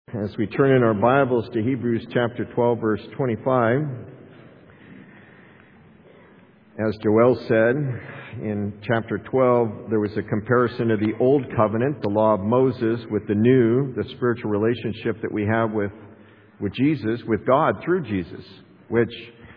As we turn in our Bibles to Hebrews chapter 12, verse 25, as Joel said, in chapter 12, there was a comparison of the Old Covenant, the law of Moses, with the new, the spiritual relationship that we have with Jesus, with God through Jesus, which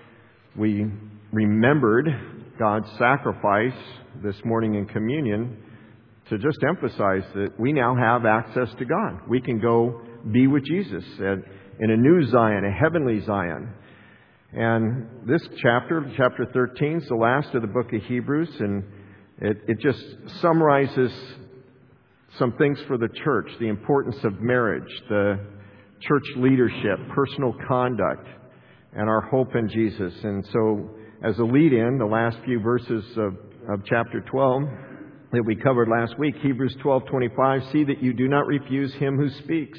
we remembered God's sacrifice this morning in communion to just emphasize that we now have access to God. We can go be with Jesus in a new Zion, a heavenly Zion. And this chapter 13, is the last of the book of Hebrews, and it just summarizes some things for the church, the importance of marriage, the church leadership, personal conduct, and our hope in Jesus. And so, as a lead-in, the last few verses of chapter 12 that we covered last week, Hebrews 12:25, see that you do not refuse him who speaks.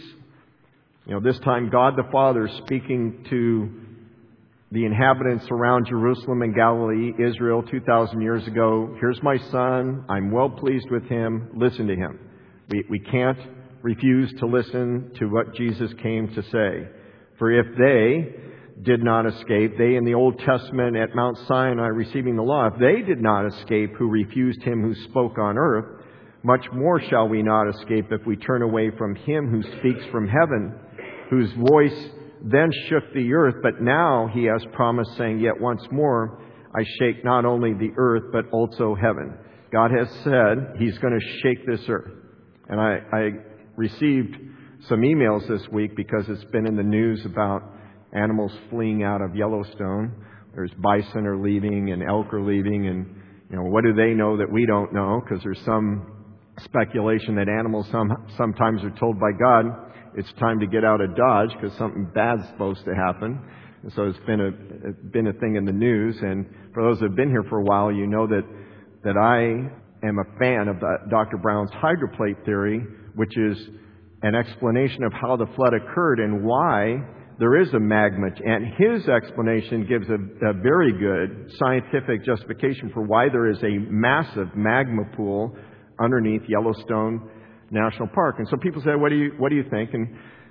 This time God the Father speaking to the inhabitants around Jerusalem and Galilee, Israel, 2,000 years ago. Here's my son. I'm well pleased with him. Listen to him. We can't refuse to listen to what Jesus came to say. For if they did not escape, they in the Old Testament at Mount Sinai receiving the law, if they did not escape who refused him who spoke on earth, much more shall we not escape if we turn away from him who speaks from heaven, whose voice then shook the earth, but now he has promised, saying, yet once more I shake not only the earth, but also heaven. God has said he's going to shake this earth. And I received some emails this week because it's been in the news about animals fleeing out of Yellowstone. There's bison are leaving and elk are leaving, and what do they know that we don't know? Because there's some speculation that animals sometimes are told by God, it's time to get out of Dodge because something bad's supposed to happen. And so it's been a thing in the news. And for those that have been here for a while, you know that I am a fan of Dr. Brown's hydroplate theory, which is an explanation of how the flood occurred and why there is a magma. And his explanation gives a very good scientific justification for why there is a massive magma pool underneath Yellowstone National Park. And so people say, what do you think? And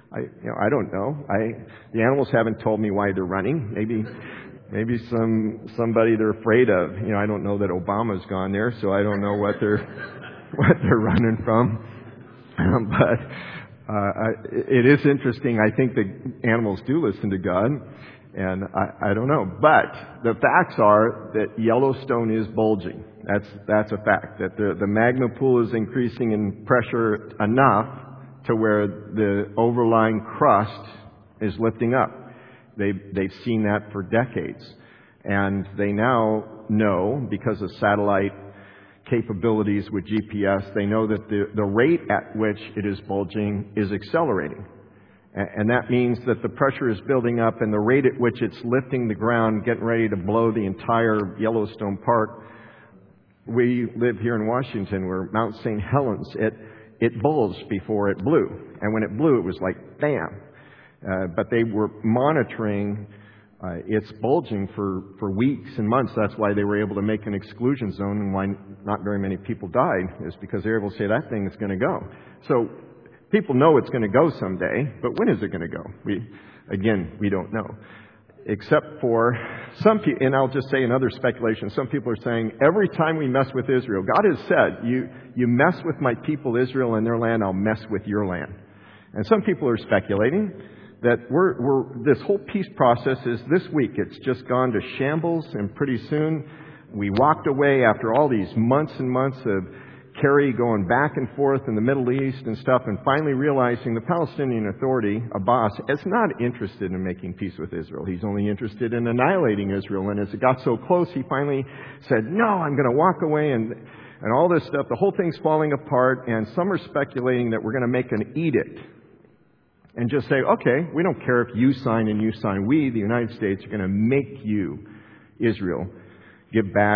I don't know. The animals haven't told me why they're running. Maybe somebody they're afraid of. I don't know that Obama's gone there, so I don't know what they're running from. But it is interesting. I think the animals do listen to God, and I don't know. But the facts are that Yellowstone is bulging. That's a fact. That the magma pool is increasing in pressure enough to where the overlying crust is lifting up. They've seen that for decades, and they now know, because of satellite capabilities with GPS, they know that the rate at which it is bulging is accelerating. And that means that the pressure is building up, and the rate at which it's lifting the ground, getting ready to blow the entire Yellowstone Park. We live here in Washington, where Mount St. Helens, it bulged before it blew. And when it blew, it was like, bam. But they were monitoring its bulging for weeks and months. That's why they were able to make an exclusion zone, and why not very many people died, is because they were able to say that thing is going to go. So people know it's going to go someday, but when is it going to go? We don't know. Except for some people, and I'll just say another speculation, some people are saying, every time we mess with Israel, God has said, you mess with my people Israel and their land, I'll mess with your land. And some people are speculating that this whole peace process is this week. It's just gone to shambles, and pretty soon we walked away after all these months and months of Kerry going back and forth in the Middle East and stuff, and finally realizing the Palestinian Authority, Abbas, is not interested in making peace with Israel. He's only interested in annihilating Israel. And as it got so close, he finally said, no, I'm going to walk away, and all this stuff. The whole thing's falling apart, and some are speculating that we're going to make an edict and just say, okay, we don't care if you sign and you sign. We, the United States, are going to make you, Israel, give back,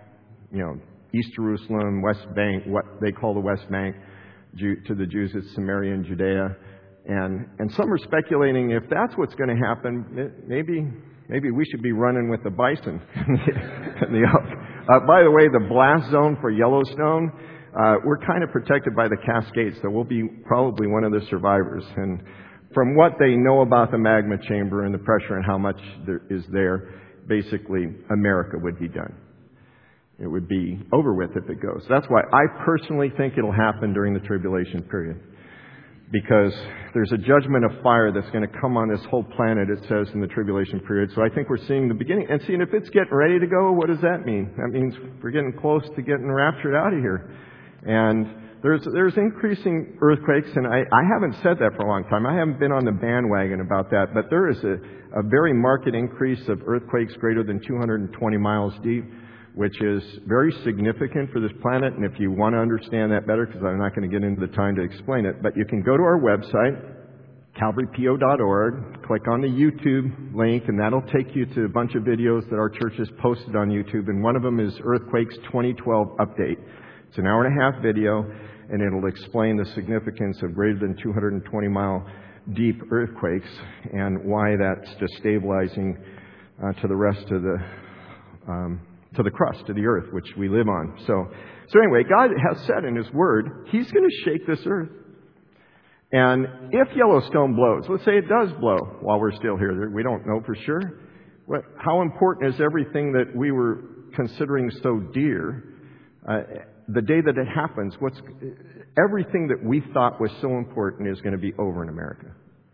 East Jerusalem, West Bank, what they call the West Bank, to the Jews, it's Samaria and Judea. And some are speculating if that's what's going to happen, maybe we should be running with the bison and the elk. By the way, the blast zone for Yellowstone, we're kind of protected by the Cascades, so we'll be probably one of the survivors. And from what they know about the magma chamber and the pressure and how much there is there, basically America would be done. It would be over with if it goes. That's why I personally think it'll happen during the tribulation period. Because there's a judgment of fire that's going to come on this whole planet, it says, in the tribulation period. So I think we're seeing the beginning. And seeing if it's getting ready to go, what does that mean? That means we're getting close to getting raptured out of here. And there's increasing earthquakes, and I haven't said that for a long time. I haven't been on the bandwagon about that, but there is a very marked increase of earthquakes greater than 220 miles deep, which is very significant for this planet. And if you want to understand that better, because I'm not going to get into the time to explain it, but you can go to our website, calvarypo.org, click on the YouTube link, and that'll take you to a bunch of videos that our church has posted on YouTube. And one of them is Earthquakes 2012 Update. It's an hour-and-a-half video, and it'll explain the significance of greater than 220-mile deep earthquakes and why that's destabilizing to the rest of to the crust of the earth, which we live on. So anyway, God has said in His Word, He's going to shake this earth. And if Yellowstone blows, let's say it does blow while we're still here, we don't know for sure. How important is everything that we were considering so dear? The day that it happens, everything that we thought was so important is going to be over in America.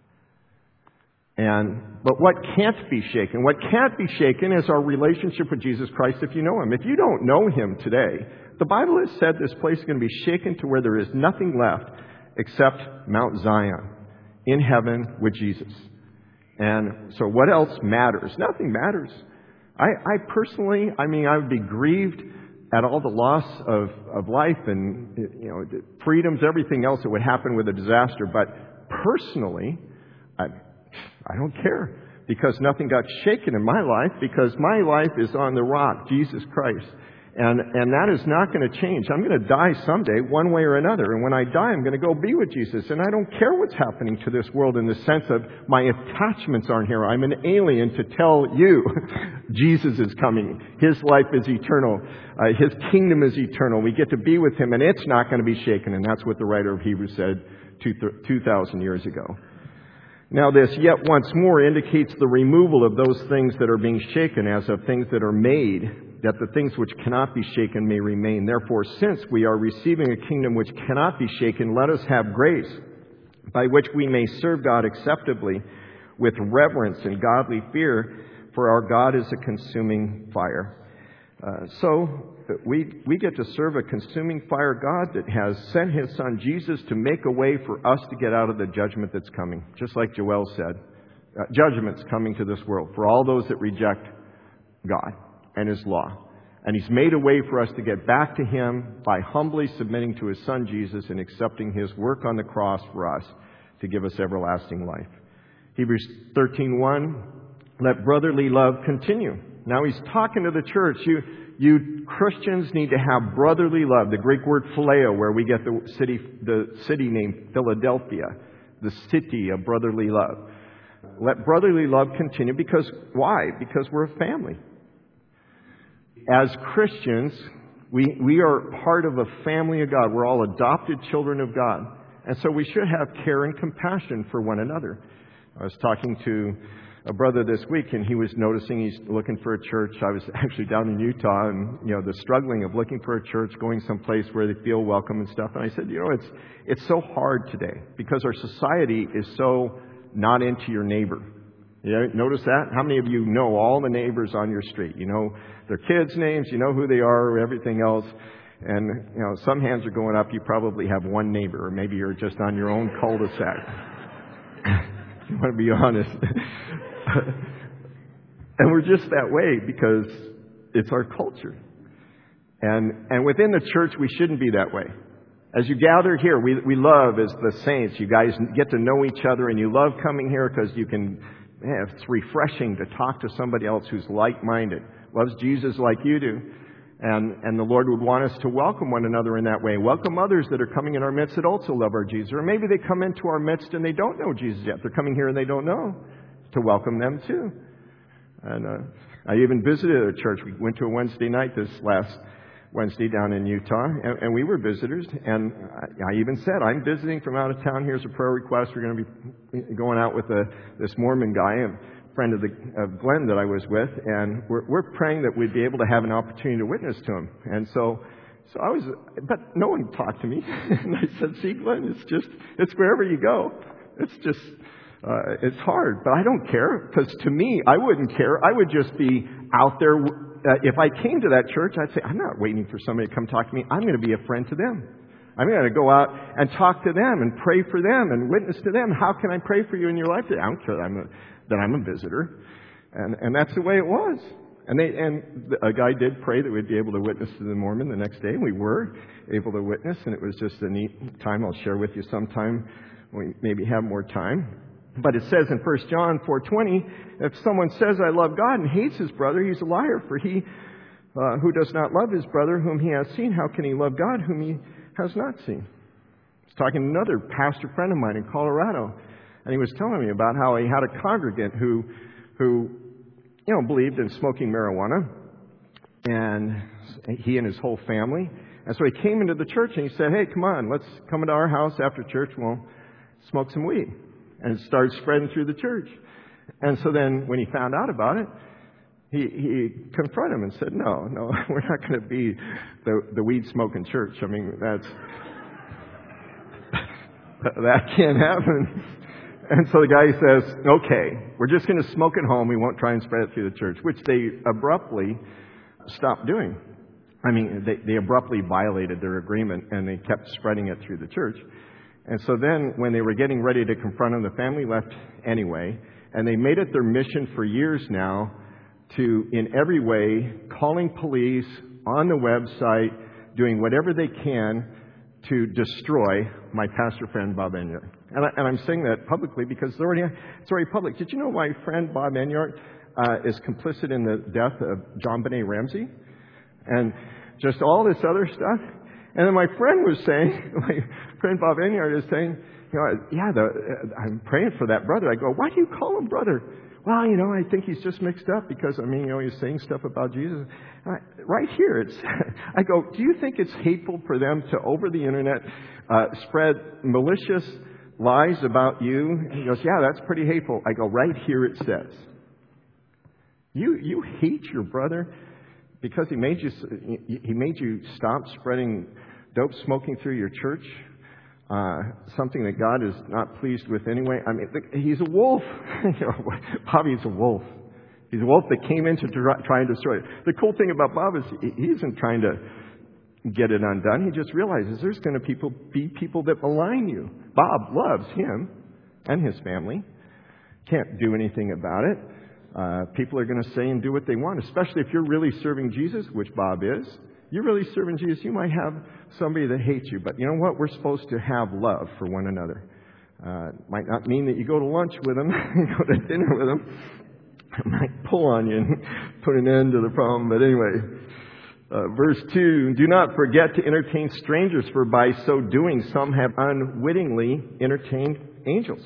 But what can't be shaken? What can't be shaken is our relationship with Jesus Christ if you know Him. If you don't know Him today, the Bible has said this place is going to be shaken to where there is nothing left except Mount Zion in heaven with Jesus. And so what else matters? Nothing matters. I personally, I would be grieved at all the loss of life and freedoms, everything else that would happen with a disaster. But personally, I don't care, because nothing got shaken in my life, because my life is on the rock, Jesus Christ. And that is not going to change. I'm going to die someday, one way or another. And when I die, I'm going to go be with Jesus. And I don't care what's happening to this world in the sense of my attachments aren't here. I'm an alien to tell you Jesus is coming. His life is eternal. His kingdom is eternal. We get to be with Him, and it's not going to be shaken. And that's what the writer of Hebrews said 2,000 years ago. Now this yet once more indicates the removal of those things that are being shaken as of things that are made, that the things which cannot be shaken may remain. Therefore, since we are receiving a kingdom which cannot be shaken, let us have grace by which we may serve God acceptably with reverence and godly fear, for our God is a consuming fire. So we get to serve a consuming fire God that has sent His Son Jesus to make a way for us to get out of the judgment that's coming. Just like Joel said, judgment's coming to this world for all those that reject God and His law. And He's made a way for us to get back to Him by humbly submitting to His Son Jesus and accepting His work on the cross for us to give us everlasting life. Hebrews 13:1, let brotherly love continue. Now He's talking to the church. You Christians need to have brotherly love. The Greek word phileo, where we get the city name Philadelphia, the city of brotherly love. Let brotherly love continue. Because why? Because we're a family. As Christians, we are part of a family of God. We're all adopted children of God. And so we should have care and compassion for one another. I was talking to a brother this week, and he was noticing he's looking for a church. I was actually down in Utah, and the struggling of looking for a church, going someplace where they feel welcome and stuff. And I said, it's so hard today because our society is so not into your neighbor. Notice that? How many of you know all the neighbors on your street? You know their kids' names, you know who they are, everything else. And some hands are going up. You probably have one neighbor, or maybe you're just on your own cul-de-sac. You want to be honest. And we're just that way because it's our culture. And within the church, we shouldn't be that way. As you gather here, we love as the saints. You guys get to know each other, and you love coming here because you can, it's refreshing to talk to somebody else who's like-minded, loves Jesus like you do. And the Lord would want us to welcome one another in that way. Welcome others that are coming in our midst that also love our Jesus. Or maybe they come into our midst and they don't know Jesus yet. They're coming here and they don't know. To welcome them too. And I even visited a church. We went to a Wednesday night this last Wednesday down in Utah, and we were visitors, and I even said, I'm visiting from out of town. Here's a prayer request. We're going to be going out with this Mormon guy, a friend of Glenn that I was with, and we're praying that we'd be able to have an opportunity to witness to him. And so but no one talked to me. And I said, see, Glenn, it's wherever you go. It's just, it's hard, but I don't care, because to me, I wouldn't care. I would just be out there. If I came to that church, I'd say, I'm not waiting for somebody to come talk to me. I'm going to be a friend to them. I'm going to go out and talk to them and pray for them and witness to them. How can I pray for you in your life? I don't care that I'm a visitor. And that's the way it was. And a guy did pray that we'd be able to witness to the Mormon the next day. We were able to witness, and it was just a neat time. I'll share with you sometime when we maybe have more time. But it says in 1 John 4:20, if someone says, I love God, and hates his brother, he's a liar. For he who does not love his brother whom he has seen, how can he love God whom he has not seen? I was talking to another pastor friend of mine in Colorado, and he was telling me about how he had a congregant who believed in smoking marijuana, and he and his whole family. And so he came into the church and he said, hey, come on, let's come into our house after church, we'll smoke some weed. And it started spreading through the church. And so then when he found out about it, he confronted him and said, no, we're not going to be the weed-smoking church. I mean, that can't happen. And so the guy says, okay, we're just going to smoke at home. We won't try and spread it through the church, which they abruptly stopped doing. I mean, they abruptly violated their agreement, and they kept spreading it through the church. And so then when they were getting ready to confront him, the family left anyway, and they made it their mission for years now to, in every way, calling police, on the website, doing whatever they can to destroy my pastor friend, Bob Enyart. And I'm saying that publicly because it's already public. Did you know my friend Bob Enyart is complicit in the death of John Benet Ramsey? And just all this other stuff? And then my friend Bob Enyart is saying, I'm praying for that brother. I go, why do you call him brother? Well, I think he's just mixed up because, he's saying stuff about Jesus. Right here, I go, do you think it's hateful for them to, over the internet, spread malicious lies about you? And he goes, yeah, that's pretty hateful. I go, right here it says, you hate your brother because he made you stop spreading dope smoking through your church, something that God is not pleased with anyway. I mean, he's a wolf. Bobby's a wolf. He's a wolf that came in to try and destroy it. The cool thing about Bob is he isn't trying to get it undone. He just realizes there's going to be people that malign you. Bob loves him and his family. Can't do anything about it. People are going to say and do what they want, especially if you're really serving Jesus, which Bob is. You're really serving Jesus. You might have somebody that hates you, but you know what? We're supposed to have love for one another. Might not mean that you go to lunch with them, go to dinner with them. It might pull on you and put an end to the problem. But anyway, verse 2, do not forget to entertain strangers, for by so doing some have unwittingly entertained angels.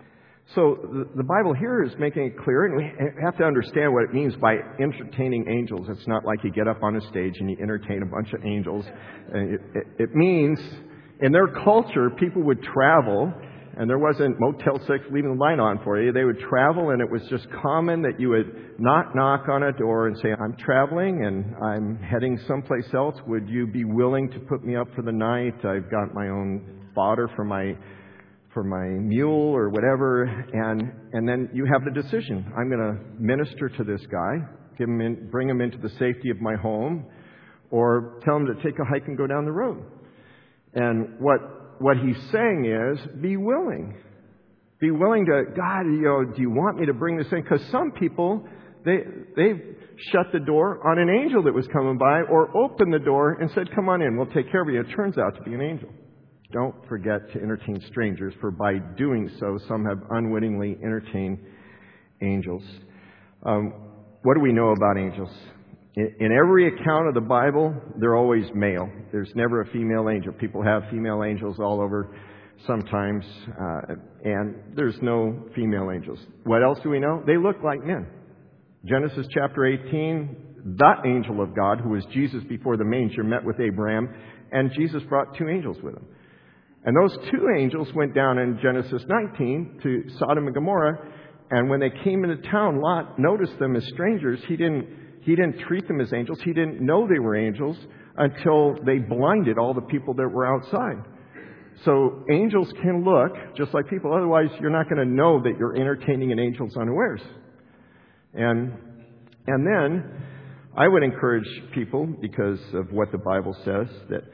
So the Bible here is making it clear, and we have to understand what it means by entertaining angels. It's not like you get up on a stage and you entertain a bunch of angels. It means, in their culture, people would travel, and there wasn't Motel 6 leaving the light on for you. They would travel, and it was just common that you would knock on a door and say, I'm traveling and I'm heading someplace else. Would you be willing to put me up for the night? I've got my own fodder for my mule or whatever, and then you have the decision. I'm going to minister to this guy, bring him into the safety of my home, or tell him to take a hike and go down the road. And what he's saying is, be willing. Be willing to, God, do you want me to bring this in? Because some people, they've shut the door on an angel that was coming by, or opened the door and said, come on in, we'll take care of you. It turns out to be an angel. Don't forget to entertain strangers, for by doing so, some have unwittingly entertained angels. What do we know about angels? In every account of the Bible, they're always male. There's never a female angel. People have female angels all over sometimes, and there's no female angels. What else do we know? They look like men. Genesis chapter 18, the angel of God, who was Jesus before the manger, met with Abraham, and Jesus brought 2 angels with him. And those 2 angels went down in Genesis 19 to Sodom and Gomorrah, and when they came into town, Lot noticed them as strangers. He didn't treat them as angels. He didn't know they were angels until they blinded all the people that were outside. So angels can look just like people. Otherwise, you're not going to know that you're entertaining an angel's unawares. And then I would encourage people, because of what the Bible says, that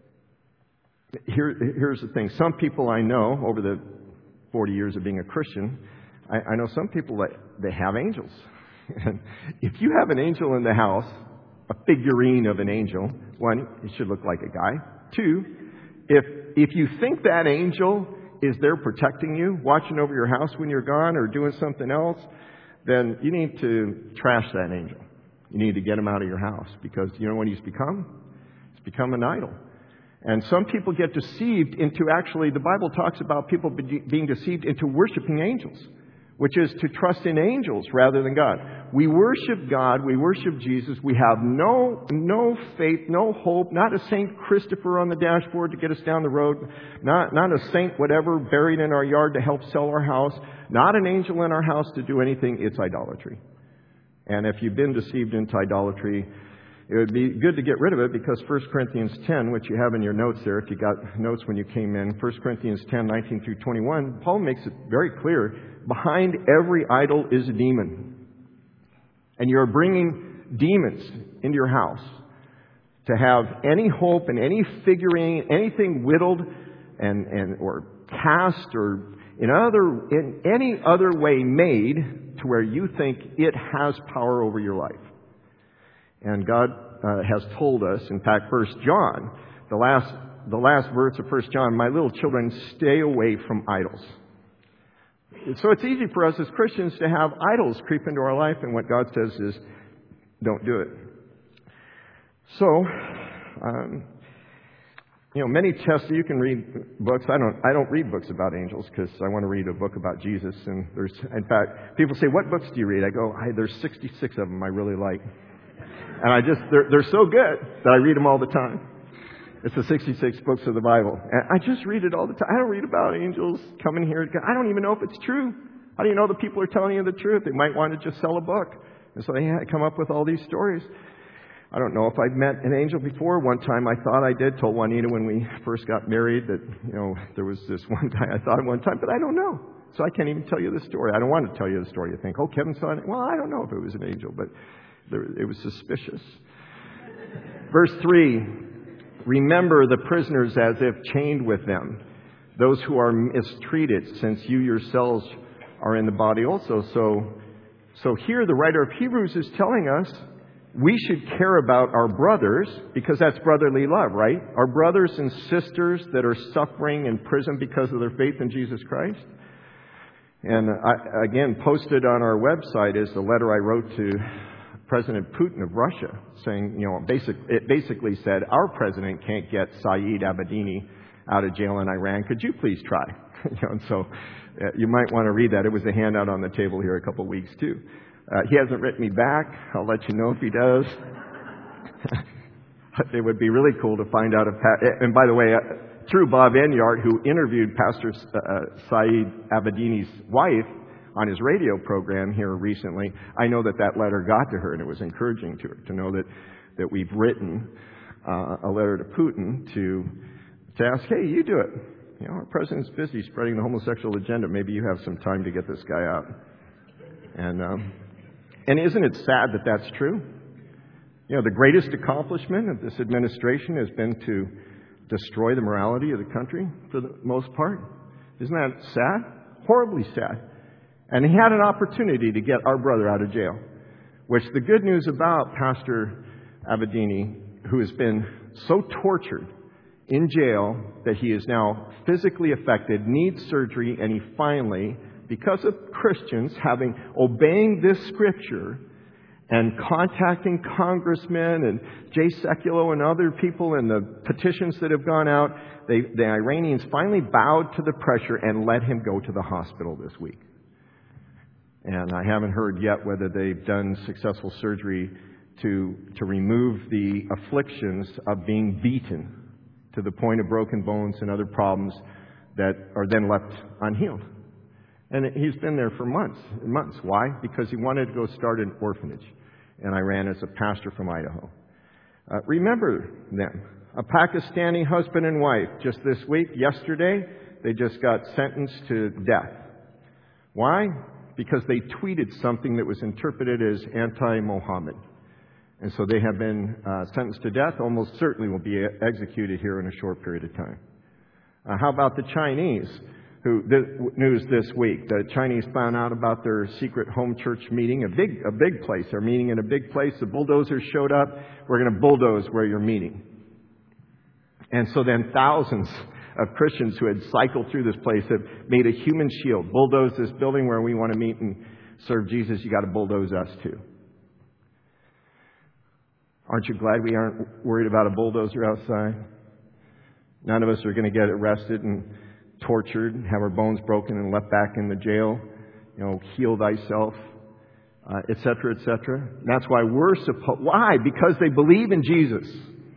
here's the thing. Some people I know, over the 40 years of being a Christian, I know some people that they have angels. And if you have an angel in the house, a figurine of an angel, 1, it should look like a guy. 2, if you think that angel is there protecting you, watching over your house when you're gone or doing something else, then you need to trash that angel. You need to get him out of your house, because you know what he's become? He's become an idol. And some people get deceived into, actually, the Bible talks about people being deceived into worshiping angels, which is to trust in angels rather than God. We worship God. We worship Jesus. We have no faith, no hope, not a St. Christopher on the dashboard to get us down the road, not a saint whatever buried in our yard to help sell our house, not an angel in our house to do anything. It's idolatry. And if you've been deceived into idolatry, it would be good to get rid of it, because 1 Corinthians 10, which you have in your notes there, if you got notes when you came in, 1 Corinthians 10, 19 through 21, Paul makes it very clear. Behind every idol is a demon. And you're bringing demons into your house to have any hope and any figurine, anything whittled and or cast or in any other way made to where you think it has power over your life. And God has told us, in fact, 1 John, the last verse of 1 John, my little children, stay away from idols. So it's easy for us as Christians to have idols creep into our life, and what God says is, don't do it. So, many tests. You can read books. I don't read books about angels, because I want to read a book about Jesus. And in fact, people say, what books do you read? I go, there's 66 of them I really like. And they're so good that I read them all the time. It's the 66 books of the Bible. And I just read it all the time. I don't read about angels coming here. I don't even know if it's true. How do you know the people are telling you the truth? They might want to just sell a book. And so they come up with all these stories. I don't know if I've met an angel before. One time I thought I did. Told Juanita when we first got married that, there was this one guy I thought one time, but I don't know. So I can't even tell you the story. I don't want to tell you the story. You think, Kevin saw it. Well, I don't know if it was an angel, but it was suspicious. Verse 3, remember the prisoners as if chained with them, those who are mistreated, since you yourselves are in the body also. So here the writer of Hebrews is telling us we should care about our brothers, because that's brotherly love, right? Our brothers and sisters that are suffering in prison because of their faith in Jesus Christ. And I, again, posted on our website is the letter I wrote to President Putin of Russia, saying, it basically said, our president can't get Saeed Abedini out of jail in Iran. Could you please try? And so you might want to read that. It was a handout on the table here a couple of weeks too. He hasn't written me back. I'll let you know if he does. It would be really cool to find out if... And by the way, through Bob Enyart, who interviewed Pastor Saeed Abedini's wife on his radio program here recently, I know that letter got to her, and it was encouraging to her to know that we've written a letter to Putin to ask, hey, you do it. Our president's busy spreading the homosexual agenda. Maybe you have some time to get this guy out. And isn't it sad that that's true? The greatest accomplishment of this administration has been to destroy the morality of the country for the most part. Isn't that sad? Horribly sad. And he had an opportunity to get our brother out of jail, which the good news about Pastor Abedini, who has been so tortured in jail that he is now physically affected, needs surgery, and he finally, because of Christians obeying this scripture and contacting congressmen and Jay Sekulow and other people and the petitions that have gone out, the Iranians finally bowed to the pressure and let him go to the hospital this week. And I haven't heard yet whether they've done successful surgery to remove the afflictions of being beaten to the point of broken bones and other problems that are then left unhealed. And he's been there for months and months. Why? Because he wanted to go start an orphanage in Iran as a pastor from Idaho. Remember them. A Pakistani husband and wife just this week, yesterday, they just got sentenced to death. Why? Because they tweeted something that was interpreted as anti-Mohammed. And so they have been sentenced to death, almost certainly will be executed here in a short period of time. How about the Chinese? News this week. The Chinese found out about their secret home church meeting, a big place. They're meeting in a big place. The bulldozers showed up. We're going to bulldoze where you're meeting. And so then thousands of Christians who had cycled through this place have made a human shield, bulldozed this building where we want to meet and serve Jesus. You got to bulldoze us too. Aren't you glad we aren't worried about a bulldozer outside? None of us are going to get arrested and tortured, have our bones broken and left back in the jail. Heal thyself, etc., etc. That's why why? Because they believe in Jesus.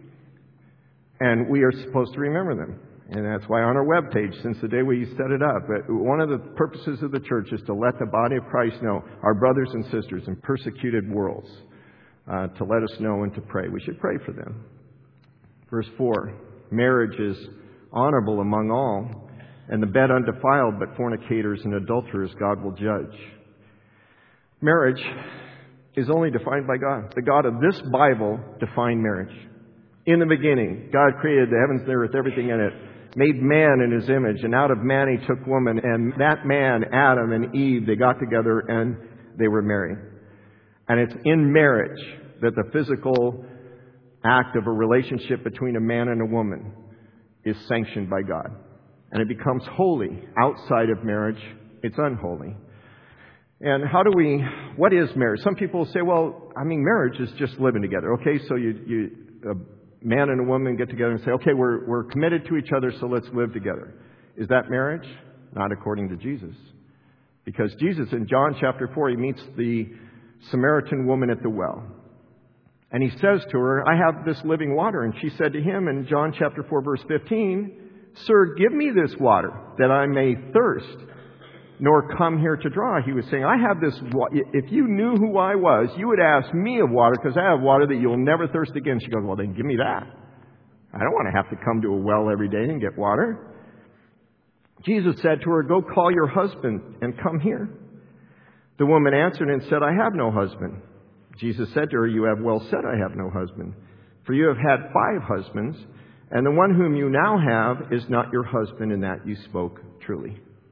And we are supposed to remember them. And that's why on our webpage, since the day we set it up, one of the purposes of the church is to let the body of Christ know, our brothers and sisters in persecuted worlds, to let us know and to pray. We should pray for them. Verse 4, marriage is honorable among all, and the bed undefiled, but fornicators and adulterers God will judge. Marriage is only defined by God. The God of this Bible defined marriage. In the beginning, God created the heavens and the earth, everything in it, made man in His image, and out of man He took woman, and that man, Adam and Eve, they got together and they were married. And it's in marriage that the physical act of a relationship between a man and a woman is sanctioned by God. And it becomes holy. Outside of marriage, it's unholy. And what is marriage? Some people say, marriage is just living together. Okay, so a man and a woman get together and say, okay, we're committed to each other, so let's live together. Is that marriage? Not according to Jesus. Because Jesus, in John chapter 4, He meets the Samaritan woman at the well. And He says to her, I have this living water. And she said to Him in John chapter 4, verse 15, Sir, give me this water that I may thirst, nor come here to draw. He was saying, I have this water. If you knew who I was, you would ask me of water, because I have water that you'll never thirst again. She goes, well, then give me that. I don't want to have to come to a well every day and get water. Jesus said to her, go call your husband and come here. The woman answered and said, I have no husband. Jesus said to her, you have well said, I have no husband. For you have had 5 husbands, and the one whom you now have is not your husband, and that you spoke truly.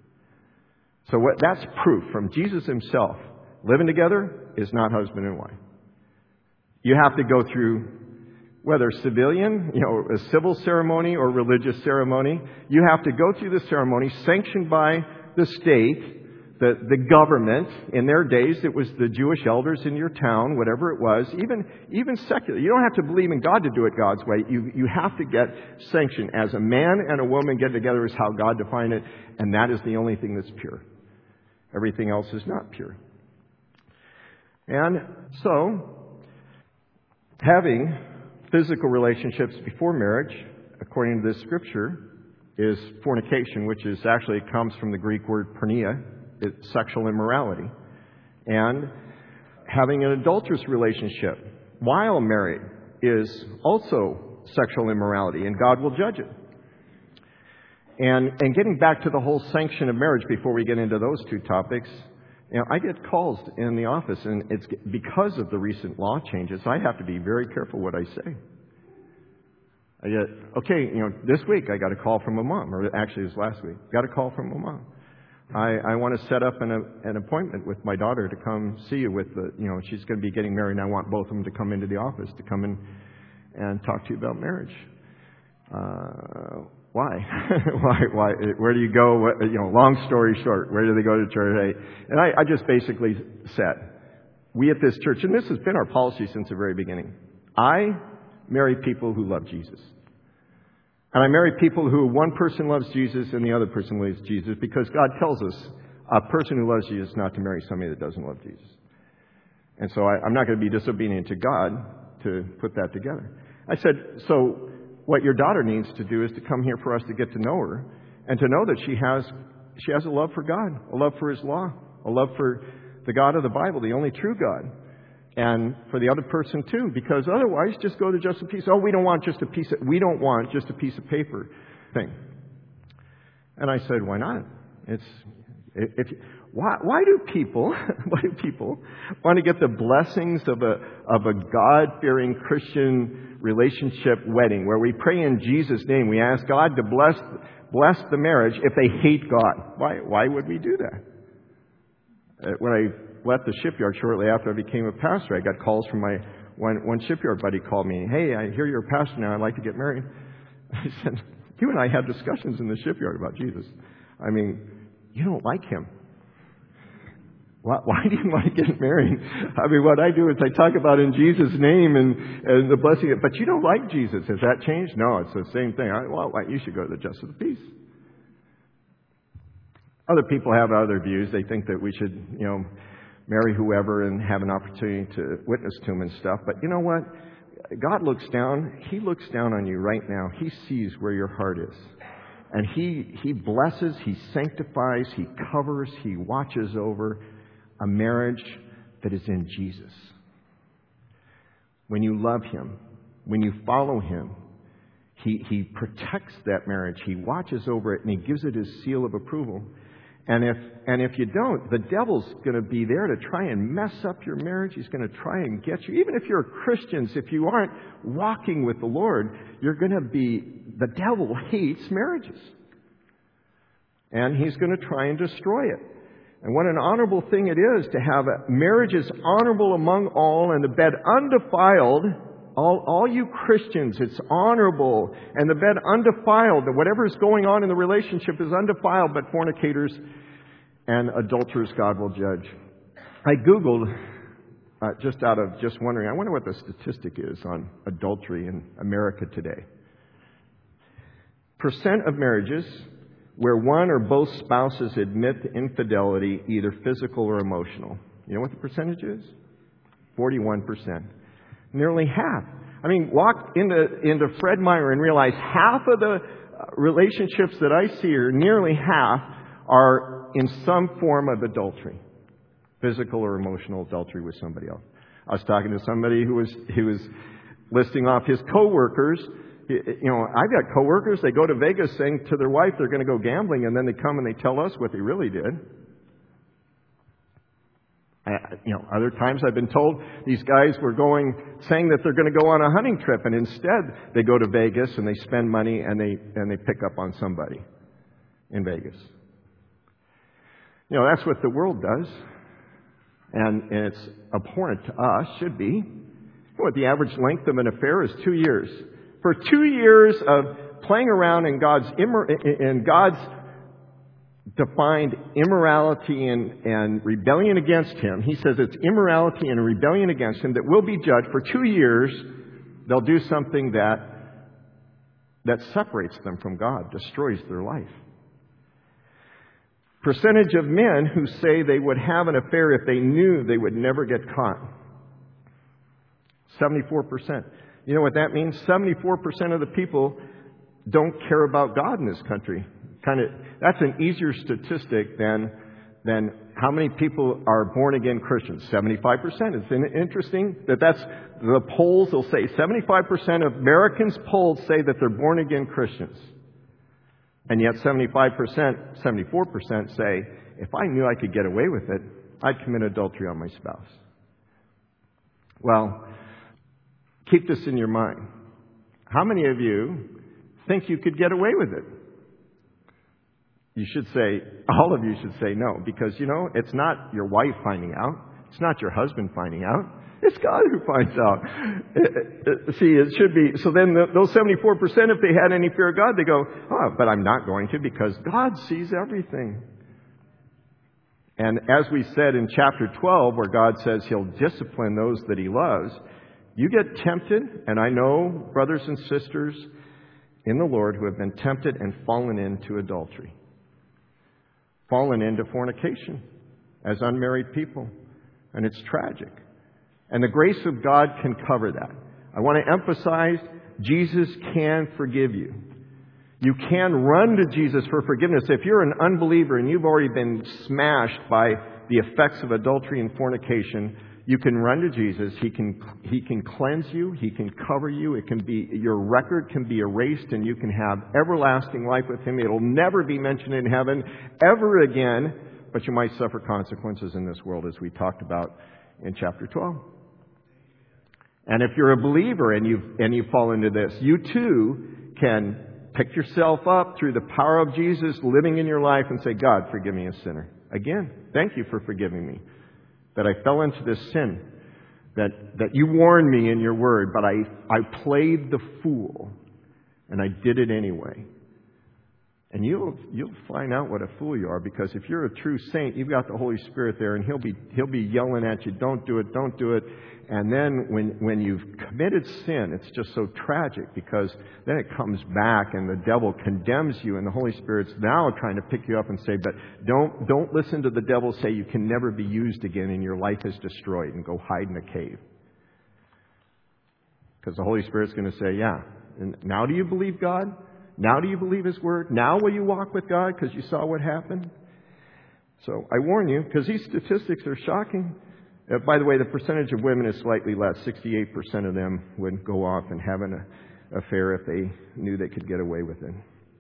So that's proof from Jesus Himself. Living together is not husband and wife. You have to go through, whether civilian, a civil ceremony or religious ceremony, you have to go through the ceremony sanctioned by the state, the government. In their days, it was the Jewish elders in your town, whatever it was, even secular. You don't have to believe in God to do it God's way. You have to get sanction. As a man and a woman get together is how God defined it, and that is the only thing that's pure. Everything else is not pure. And so, having physical relationships before marriage, according to this scripture, is fornication, which is actually comes from the Greek word porneia. It's sexual immorality. And having an adulterous relationship while married is also sexual immorality, and God will judge it. And getting back to the whole sanction of marriage before we get into those two topics, I get calls in the office, and it's because of the recent law changes. I have to be very careful what I say. This week I got a call from a mom, or actually it was last week. Got a call from a mom. I want to set up an appointment with my daughter to come see you with she's going to be getting married, and I want both of them to come into the office to come in and talk to you about marriage. Why? Why? Where do you go? Long story short, where do they go to church? And I just basically said, we at this church, and this has been our policy since the very beginning, I marry people who love Jesus. And I marry people who one person loves Jesus and the other person loves Jesus, because God tells us a person who loves Jesus not to marry somebody that doesn't love Jesus. And so I'm not going to be disobedient to God to put that together. I said, so what your daughter needs to do is to come here for us to get to know her and to know that she has a love for God, a love for His law, a love for the God of the Bible, the only true God, and for the other person too, because otherwise just go to just a piece. Oh, we don't want just a piece of paper thing. And I said, why not? Why do people want to get the blessings of a God-fearing Christian relationship wedding where we pray in Jesus' name, we ask God to bless the marriage if they hate God? Why would we do that? When I left the shipyard shortly after I became a pastor, I got calls from my one shipyard buddy called me. Hey, I hear you're a pastor now. I'd like to get married. I said, you and I had discussions in the shipyard about Jesus. I mean, you don't like Him. Why do you want to get married? I mean, what I do is I talk about in Jesus' name and the blessing. But you don't like Jesus. Has that changed? No, it's the same thing. Well, you should go to the justice of the peace. Other people have other views. They think that we should, marry whoever and have an opportunity to witness to Him and stuff. But you know what? God looks down. He looks down on you right now. He sees where your heart is. And He blesses, He sanctifies, He covers, He watches over a marriage that is in Jesus. When you love Him, when you follow Him, He protects that marriage. He watches over it and He gives it His seal of approval. And if you don't, the devil's going to be there to try and mess up your marriage. He's going to try and get you. Even if you're Christians, if you aren't walking with the Lord, the devil hates marriages. And he's going to try and destroy it. And what an honorable thing it is to have marriages honorable among all and the bed undefiled. All you Christians, it's honorable. And the bed undefiled. That whatever is going on in the relationship is undefiled, but fornicators and adulterers God will judge. I Googled, just wondering, I wonder what the statistic is on adultery in America today. % of marriages where one or both spouses admit to infidelity, either physical or emotional. You know what the percentage is? 41%. Nearly half. I mean, walk into Fred Meyer and realize half of the relationships that I see here, nearly half, are in some form of adultery. Physical or emotional adultery with somebody else. I was talking to somebody who was listing off his coworkers. I've got coworkers, they go to Vegas saying to their wife they're going to go gambling, and then they come and they tell us what they really did. Other times I've been told these guys were saying that they're going to go on a hunting trip, and instead they go to Vegas and they spend money and they pick up on somebody in Vegas. That's what the world does. And it's abhorrent to us, should be. What the average length of an affair is 2 years. For 2 years of playing around in God's defined immorality and rebellion against Him. He says it's immorality and rebellion against Him that will be judged. For 2 years, they'll do something that separates them from God, destroys their life. Percentage of men who say they would have an affair if they knew they would never get caught. 74%. You know what that means? 74% of the people don't care about God in this country. That's an easier statistic than how many people are born-again Christians. 75%. It's interesting that's the polls will say 75% of Americans polled say that they're born-again Christians. And yet 74% say, if I knew I could get away with it, I'd commit adultery on my spouse. Well, keep this in your mind. How many of you think you could get away with it? All of you should say no, because, it's not your wife finding out. It's not your husband finding out. It's God who finds out. It should be. So then those 74%, if they had any fear of God, they go, oh, but I'm not going to, because God sees everything. And as we said in chapter 12, where God says He'll discipline those that He loves, you get tempted, and I know brothers and sisters in the Lord who have been tempted and fallen into adultery. Fallen into fornication as unmarried people. And it's tragic. And the grace of God can cover that. I want to emphasize, Jesus can forgive you. You can run to Jesus for forgiveness. If you're an unbeliever and you've already been smashed by the effects of adultery and fornication, you can run to Jesus. He can cleanse you. He can cover you. Your record can be erased and you can have everlasting life with Him. It'll never be mentioned in heaven ever again, but you might suffer consequences in this world, as we talked about in chapter 12. And if you're a believer and you fall into this, you too can pick yourself up through the power of Jesus living in your life and say, God, forgive me a sinner. Again, thank you for forgiving me. That I fell into this sin. That you warned me in your word, but I played the fool. And I did it anyway. And you'll find out what a fool you are, because if you're a true saint, you've got the Holy Spirit there, and He'll be yelling at you, don't do it, don't do it. And then when you've committed sin, it's just so tragic, because then it comes back and the devil condemns you, and the Holy Spirit's now trying to pick you up and say, but don't listen to the devil say you can never be used again and your life is destroyed, and go hide in a cave. Because the Holy Spirit's going to say, yeah, and now do you believe God? Now do you believe His word? Now will you walk with God because you saw what happened? So I warn you, because these statistics are shocking. By the way, the percentage of women is slightly less. 68% of them would go off and have an affair if they knew they could get away with it.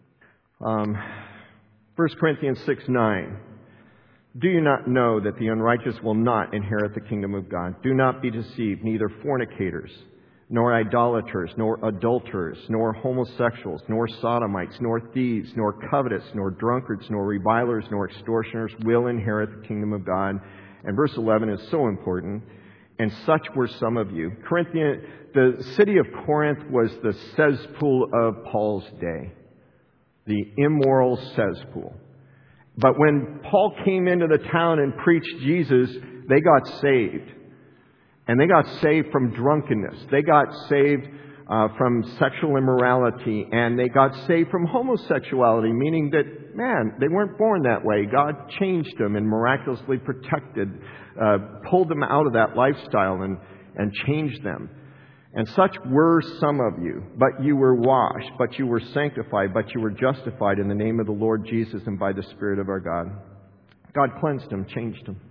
1 Corinthians 6:9. Do you not know that the unrighteous will not inherit the kingdom of God? Do not be deceived, neither fornicators, nor idolaters, nor adulterers, nor homosexuals, nor sodomites, nor thieves, nor covetous, nor drunkards, nor revilers, nor extortioners will inherit the kingdom of God. And verse 11 is so important. And such were some of you. The city of Corinth was the cesspool of Paul's day. The immoral cesspool. But when Paul came into the town and preached Jesus, they got saved. And they got saved from drunkenness. They got saved from sexual immorality. And they got saved from homosexuality, meaning that, man, they weren't born that way. God changed them and miraculously protected, pulled them out of that lifestyle and changed them. And such were some of you. But you were washed, but you were sanctified, but you were justified in the name of the Lord Jesus and by the Spirit of our God. God cleansed them, changed them.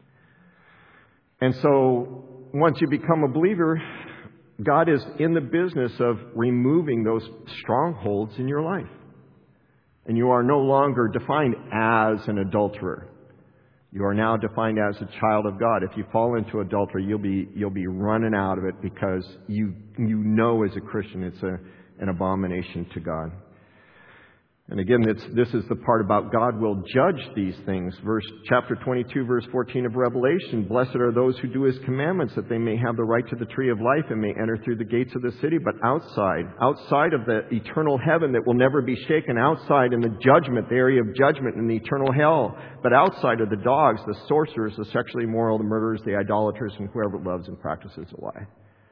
And so, once you become a believer, God is in the business of removing those strongholds in your life. And you are no longer defined as an adulterer. You are now defined as a child of God. If you fall into adultery, you'll be running out of it, because you know as a Christian it's an abomination to God. And again, this is the part about God will judge these things. Chapter 22, verse 14 of Revelation. Blessed are those who do His commandments, that they may have the right to the tree of life and may enter through the gates of the city. But outside of the eternal heaven that will never be shaken, outside in the judgment, the area of judgment in the eternal hell, but outside are the dogs, the sorcerers, the sexually immoral, the murderers, the idolaters, and whoever loves and practices a lie.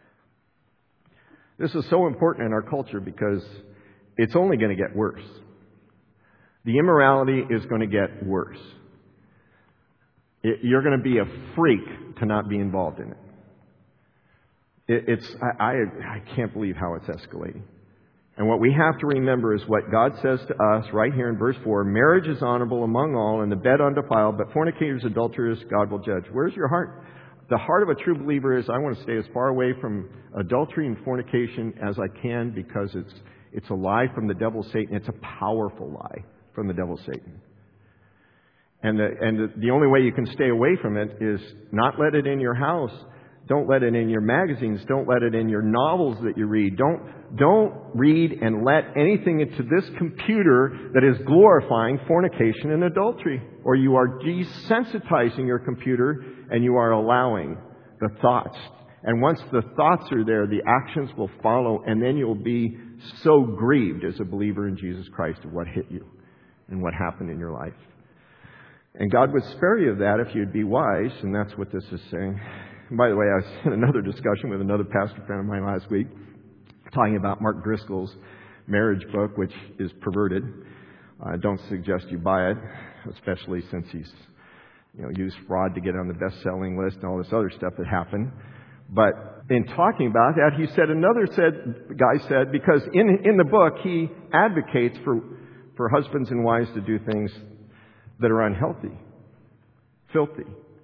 This is so important in our culture because it's only going to get worse. The immorality is going to get worse. You're going to be a freak to not be involved in it. I can't believe how it's escalating. And what we have to remember is what God says to us right here in verse 4. Marriage is honorable among all, and the bed undefiled, but fornicators, adulterers, God will judge. Where's your heart? The heart of a true believer is, I want to stay as far away from adultery and fornication as I can, because it's a lie from the devil, Satan. It's a powerful lie from the devil, Satan. And the only way you can stay away from it is not let it in your house. Don't let it in your magazines. Don't let it in your novels that you read. Don't read and let anything into this computer that is glorifying fornication and adultery. Or you are desensitizing your computer and you are allowing the thoughts. And once the thoughts are there, the actions will follow, and then you'll be so grieved as a believer in Jesus Christ of what hit you and what happened in your life. And God would spare you of that if you'd be wise, and that's what this is saying. And by the way, I was in another discussion with another pastor friend of mine last week, talking about Mark Driscoll's marriage book, which is perverted. I don't suggest you buy it, especially since he's used fraud to get on the best-selling list and all this other stuff that happened. But in talking about that, guy said, because in the book, he advocates for husbands and wives to do things that are unhealthy, filthy.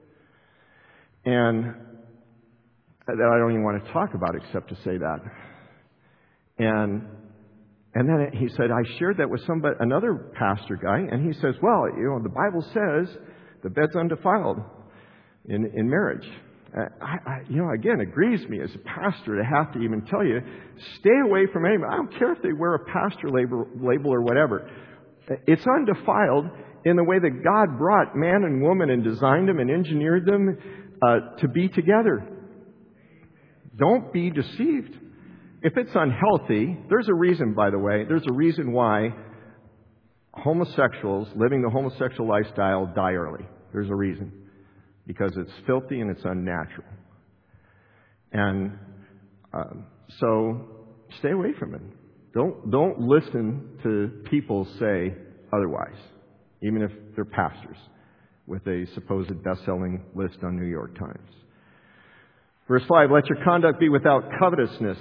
And that I don't even want to talk about except to say that. And then he said, I shared that with another pastor guy, and he says, well, the Bible says the bed's undefiled in marriage. Again, it grieves me as a pastor to have to even tell you, stay away from anybody. I don't care if they wear a pastor label or whatever. It's undefiled in the way that God brought man and woman and designed them and engineered them to be together. Don't be deceived. If it's unhealthy, there's a reason, by the way. There's a reason why homosexuals living the homosexual lifestyle die early. There's a reason. Because it's filthy and it's unnatural. And so stay away from it. Don't listen to people say otherwise, even if they're pastors with a supposed best-selling list on New York Times. Verse 5, let your conduct be without covetousness.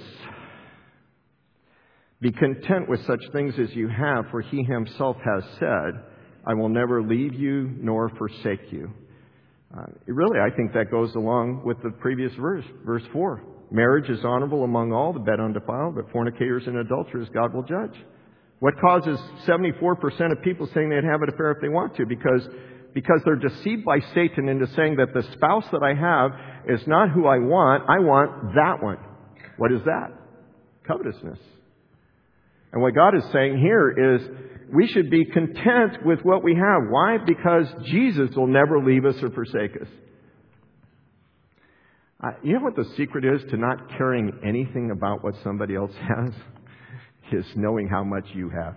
Be content with such things as you have, for he himself has said, I will never leave you nor forsake you. Really, I think that goes along with the previous verse, verse 4. Marriage is honorable among all, the bed undefiled, but fornicators and adulterers God will judge. What causes 74% of people saying they'd have an affair if they want to? Because they're deceived by Satan into saying that the spouse that I have is not who I want that one. What is that? Covetousness. And what God is saying here is we should be content with what we have. Why? Because Jesus will never leave us or forsake us. You know what the secret is to not caring anything about what somebody else has? Is knowing how much you have.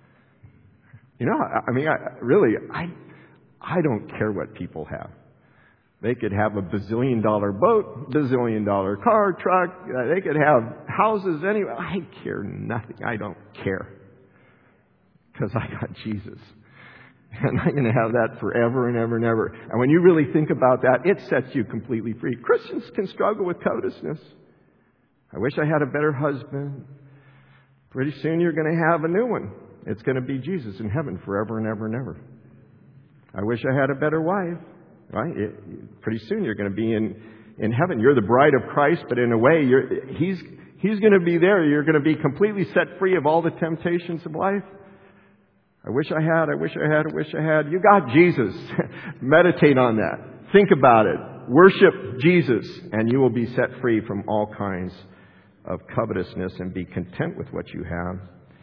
I don't care what people have. They could have a bazillion-dollar boat, bazillion-dollar car, truck. They could have houses anywhere. I care nothing. I don't care. Because I got Jesus. And I'm going to have that forever and ever and ever. And when you really think about that, it sets you completely free. Christians can struggle with covetousness. I wish I had a better husband. Pretty soon you're going to have a new one. It's going to be Jesus in heaven forever and ever and ever. I wish I had a better wife. Right? Pretty soon you're going to be in heaven. You're the bride of Christ, but in a way, He's going to be there. You're going to be completely set free of all the temptations of life. I wish I had. You got Jesus. Meditate on that. Think about it. Worship Jesus, and you will be set free from all kinds of covetousness and be content with what you have.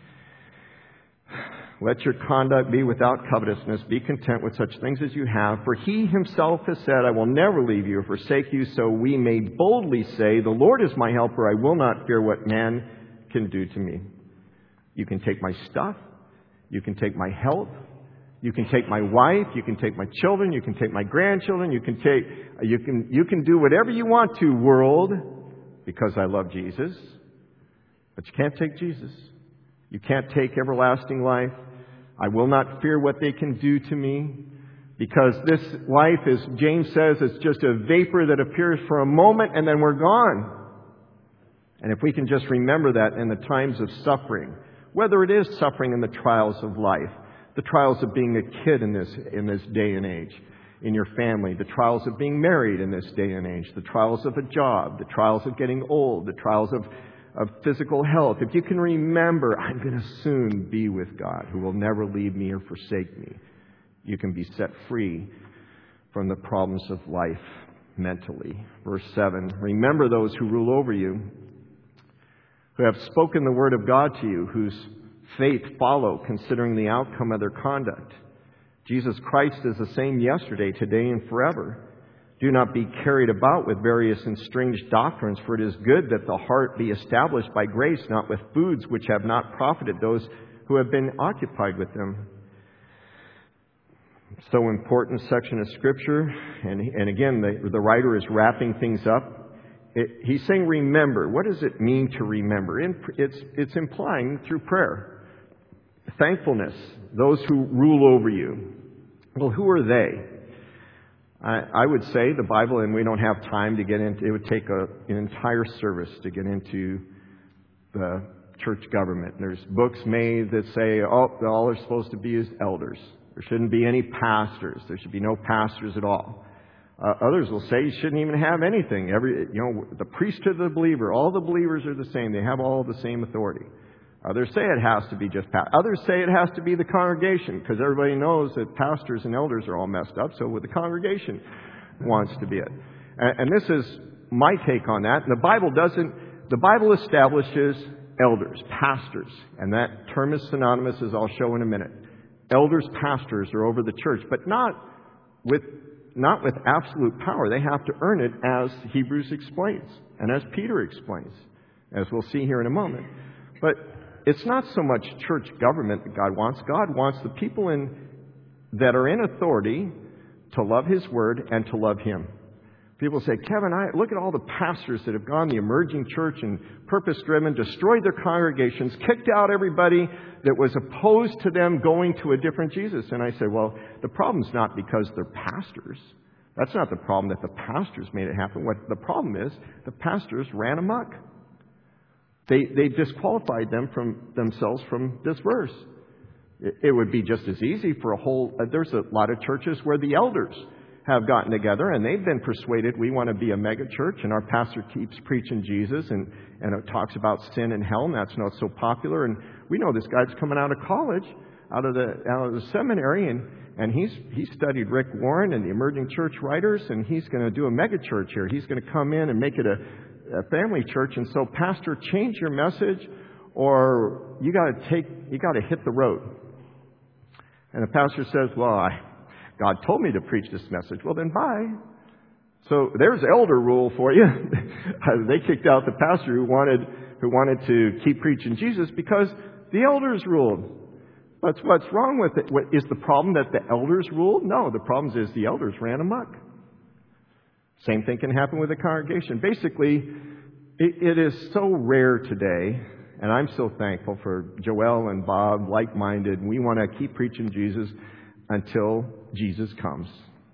Let your conduct be without covetousness. Be content with such things as you have. For he himself has said, I will never leave you or forsake you. So we may boldly say, the Lord is my helper. I will not fear what man can do to me. You can take my stuff. You can take my health. You can take my wife. You can take my children. You can take my grandchildren. You can do whatever you want to, world, because I love Jesus. But you can't take Jesus. You can't take everlasting life. I will not fear what they can do to me, because this life, as James says, is just a vapor that appears for a moment and then we're gone. And if we can just remember that in the times of suffering, whether it is suffering in the trials of life, the trials of being a kid in this day and age, in your family, the trials of being married in this day and age, the trials of a job, the trials of getting old, the trials of physical health. If you can remember, I'm going to soon be with God, who will never leave me or forsake me, you can be set free from the problems of life mentally. Verse 7, remember those who rule over you, who have spoken the word of God to you, whose faith follow, considering the outcome of their conduct. Jesus Christ is the same yesterday, today, and forever. Do not be carried about with various and strange doctrines, for it is good that the heart be established by grace, not with foods which have not profited those who have been occupied with them. So important section of Scripture. And again, the writer is wrapping things up. He's saying remember. What does it mean to remember? It's implying through prayer. Thankfulness. Those who rule over you. Well, who are they? I would say the Bible, and we don't have time to get into, it would take an entire service to get into the church government. There's books made that say, all are supposed to be is elders. There shouldn't be any pastors. There should be no pastors at all. Others will say you shouldn't even have anything. The priesthood of the believer, all the believers are the same. They have all the same authority. Others say it has to be just pastors. Others say it has to be the congregation, because everybody knows that pastors and elders are all messed up, so the congregation wants to be it. And this is my take on that. And the Bible establishes elders, pastors, and that term is synonymous, as I'll show in a minute. Elders, pastors are over the church, but not with absolute power. They have to earn it, as Hebrews explains, and as Peter explains, as we'll see here in a moment. But it's not so much church government that God wants. God wants the people that are in authority to love His Word and to love Him. People say, Kevin, look at all the pastors that have gone the emerging church and purpose-driven, destroyed their congregations, kicked out everybody that was opposed to them going to a different Jesus. And I say, well, the problem's not because they're pastors. That's not the problem that the pastors made it happen. What the problem is, the pastors ran amok. They disqualified themselves from this verse. It would be just as easy for there's a lot of churches where the elders have gotten together and they've been persuaded we want to be a mega church, and our pastor keeps preaching Jesus and it talks about sin and hell, and that's not so popular. And we know this guy's coming out of college, out of the seminary, and he studied Rick Warren and the emerging church writers, and he's going to do a mega church here. He's going to come in and make it a family church. And so, pastor, change your message, or you got to hit the road. And the pastor says, well, God told me to preach this message. Well, then bye. So there's elder rule for you. They kicked out the pastor who wanted to keep preaching Jesus because the elders ruled. What's wrong with it? Is the problem that the elders ruled? No, the problem is the elders ran amok. Same thing can happen with a congregation. Basically, it is so rare today, and I'm so thankful for Joel and Bob, like-minded. We want to keep preaching Jesus until Jesus comes.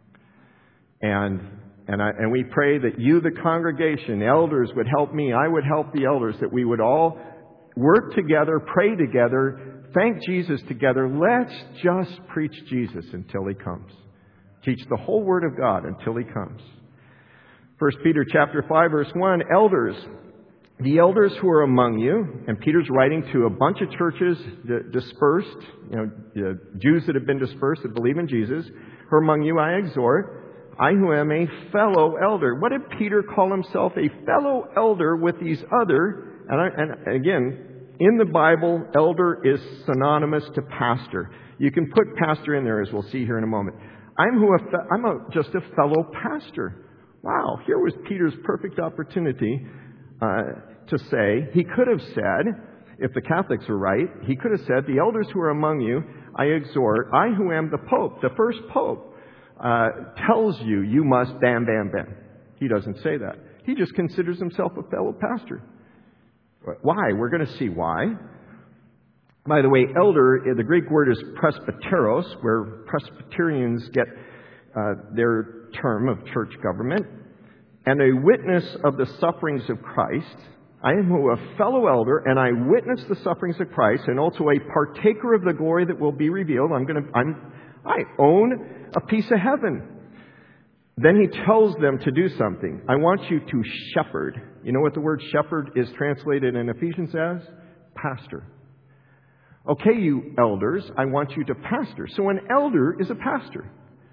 And we pray that you, the congregation, elders, would help me. I would help the elders, that we would all work together, pray together, thank Jesus together. Let's just preach Jesus until He comes. Teach the whole Word of God until He comes. 1 Peter chapter 5, verse 1, elders, the elders who are among you, and Peter's writing to a bunch of churches dispersed, Jews that have been dispersed that believe in Jesus, who are among you, I exhort, I who am a fellow elder. What did Peter call himself? A fellow elder with these other, and again, in the Bible, elder is synonymous to pastor. You can put pastor in there, as we'll see here in a moment. I'm just a fellow pastor. Wow, here was Peter's perfect opportunity to say, he could have said, if the Catholics were right, he could have said, the elders who are among you, I exhort, I who am the Pope, the first Pope, tells you, you must bam, bam, bam. He doesn't say that. He just considers himself a fellow pastor. Why? We're going to see why. By the way, elder, the Greek word is presbyteros, where Presbyterians get their term of church government, and a witness of the sufferings of Christ. I am a fellow elder, and I witness the sufferings of Christ, and also a partaker of the glory that will be revealed. I own a piece of heaven. Then he tells them to do something. I want you to shepherd. You know what the word shepherd is translated in Ephesians as? Pastor. Okay, you elders, I want you to pastor. So an elder is a pastor.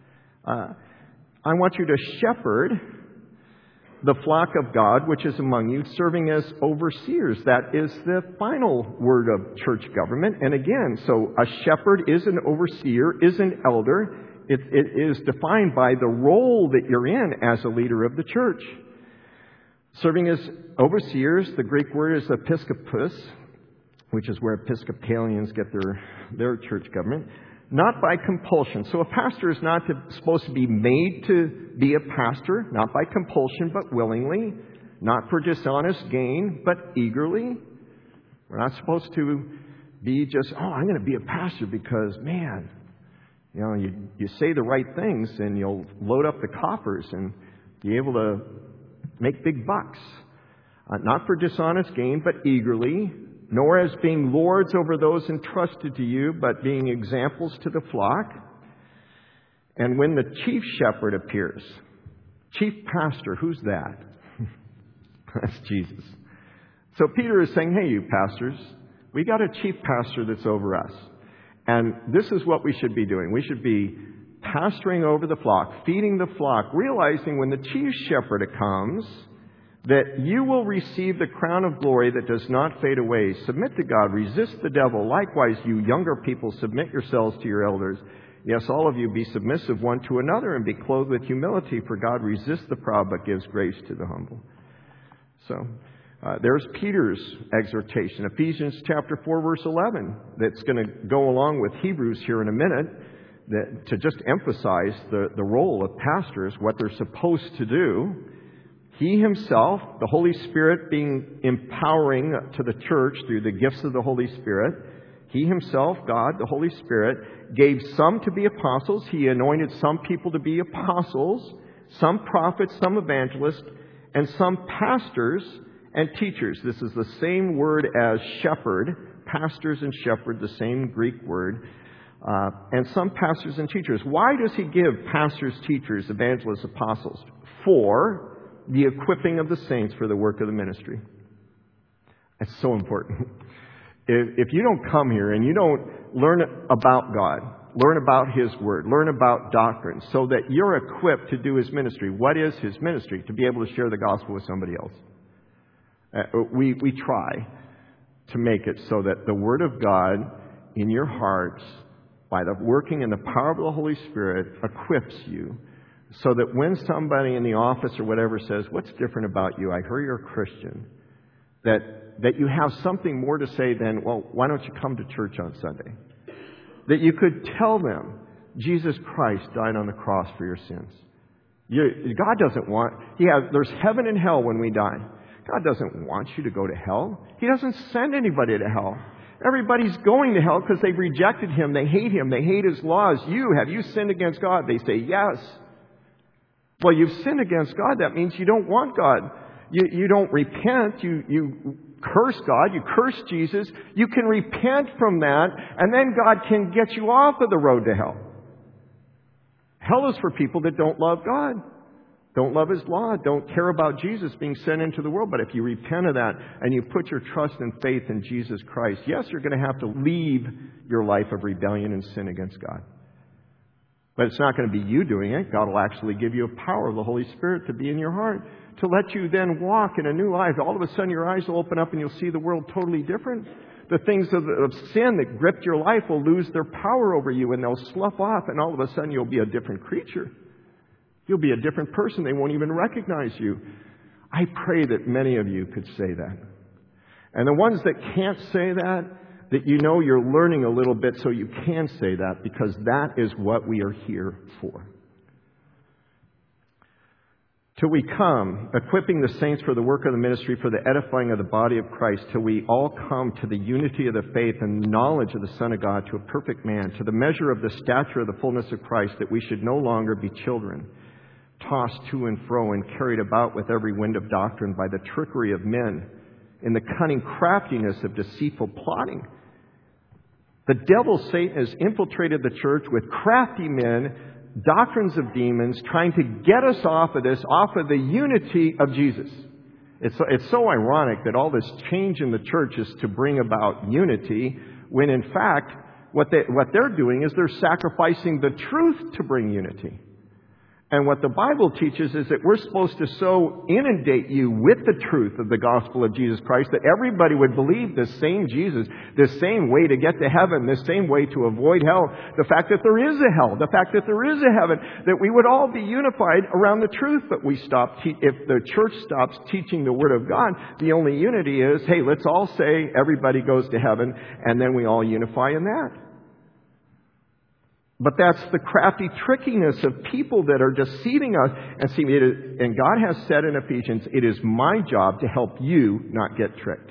I want you to shepherd the flock of God, which is among you, serving as overseers. That is the final word of church government. And again, so a shepherd is an overseer, is an elder. It is defined by the role that you're in as a leader of the church. Serving as overseers, the Greek word is episkopos, which is where Episcopalians get their church government. Not by compulsion. So a pastor is not supposed to be made to be a pastor, not by compulsion, but willingly, not for dishonest gain, but eagerly. We're not supposed to be just, I'm going to be a pastor because, man, You say the right things and you'll load up the coffers and be able to make big bucks. Not for dishonest gain, but eagerly, nor as being lords over those entrusted to you, but being examples to the flock. And when the chief shepherd appears, chief pastor, who's that? That's Jesus. So Peter is saying, hey, you pastors, we got a chief pastor that's over us. And this is what we should be doing. We should be pastoring over the flock, feeding the flock, realizing when the chief shepherd comes, that you will receive the crown of glory that does not fade away. Submit to God, resist the devil. Likewise, you younger people, submit yourselves to your elders. Yes, all of you be submissive one to another and be clothed with humility, for God resists the proud but gives grace to the humble. So, there's Peter's exhortation, Ephesians chapter 4, verse 11, that's going to go along with Hebrews here in a minute, that to just emphasize the role of pastors, what they're supposed to do. He himself, the Holy Spirit being empowering to the church through the gifts of the Holy Spirit, He himself, God, the Holy Spirit, gave some to be apostles. He anointed some people to be apostles, some prophets, some evangelists, and some pastors and teachers. This is the same word as shepherd, pastors and shepherd, the same Greek word. And some pastors and teachers. Why does he give pastors, teachers, evangelists, apostles? For the equipping of the saints for the work of the ministry. That's so important. If you don't come here and you don't learn about God, learn about His Word, learn about doctrine, so that you're equipped to do His ministry. What is His ministry? To be able to share the gospel with somebody else. We try to make it so that the Word of God in your hearts, by the working and the power of the Holy Spirit, equips you, so that when somebody in the office or whatever says, "What's different about you? I heard you're a Christian," that you have something more to say than, "Well, why don't you come to church on Sunday?" That you could tell them, Jesus Christ died on the cross for your sins. God doesn't want... there's heaven and hell when we die. God doesn't want you to go to hell. He doesn't send anybody to hell. Everybody's going to hell because they've rejected Him. They hate Him. They hate His laws. Have you sinned against God? They say, yes. Well, you've sinned against God. That means you don't want God. You don't repent. You curse God. You curse Jesus. You can repent from that, and then God can get you off of the road to hell. Hell is for people that don't love God, don't love His law, don't care about Jesus being sent into the world. But if you repent of that and you put your trust and faith in Jesus Christ, yes, you're going to have to leave your life of rebellion and sin against God. But it's not going to be you doing it. God will actually give you a power of the Holy Spirit to be in your heart, to let you then walk in a new life. All of a sudden your eyes will open up and you'll see the world totally different. The things of sin that gripped your life will lose their power over you, and they'll slough off, and all of a sudden you'll be a different creature. You'll be a different person. They won't even recognize you. I pray that many of you could say that. And the ones that can't say that you're learning a little bit so you can say that, because that is what we are here for. Till we come, equipping the saints for the work of the ministry, for the edifying of the body of Christ, till we all come to the unity of the faith and knowledge of the Son of God, to a perfect man, to the measure of the stature of the fullness of Christ, that we should no longer be children, tossed to and fro and carried about with every wind of doctrine by the trickery of men, in the cunning craftiness of deceitful plotting. The devil, Satan, has infiltrated the church with crafty men, doctrines of demons, trying to get us off of the unity of Jesus. It's so ironic that all this change in the church is to bring about unity, when in fact, what they're doing is they're sacrificing the truth to bring unity. And what the Bible teaches is that we're supposed to so inundate you with the truth of the gospel of Jesus Christ that everybody would believe the same Jesus, the same way to get to heaven, the same way to avoid hell, the fact that there is a hell, the fact that there is a heaven, that we would all be unified around the truth. But if the church stops teaching the Word of God, the only unity is, hey, let's all say everybody goes to heaven, and then we all unify in that. But that's the crafty trickiness of people that are deceiving us. And God has said in Ephesians, it is my job to help you not get tricked.